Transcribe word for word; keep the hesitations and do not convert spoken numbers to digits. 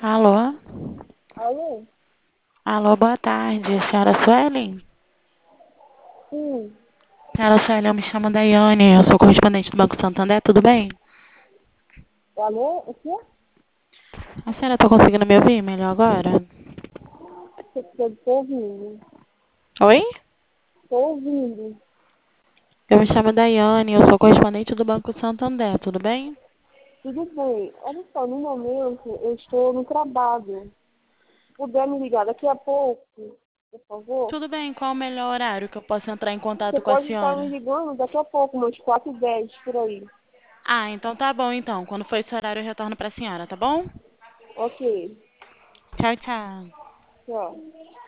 Alô? Alô? Alô, boa tarde. Senhora Suelen? Sim. Senhora Suelen, eu me chamo Daiane, eu sou correspondente do Banco Santander, tudo bem? Alô? O quê? A senhora tá conseguindo me ouvir melhor agora? Estou ouvindo. Oi? Estou ouvindo. Eu me chamo Daiane, eu sou correspondente do Banco Santander, tudo bem? Tudo bem. Olha só, no momento eu estou no trabalho. Se puder me ligar daqui a pouco, por favor. Tudo bem, qual o melhor horário que eu posso entrar em Você contato com a pode estar me senhora? ligando daqui a pouco, umas quatro e dez por aí. Ah, então tá bom então. Quando for esse horário eu retorno pra senhora, tá bom? Ok. Tchau, tchau. Tchau.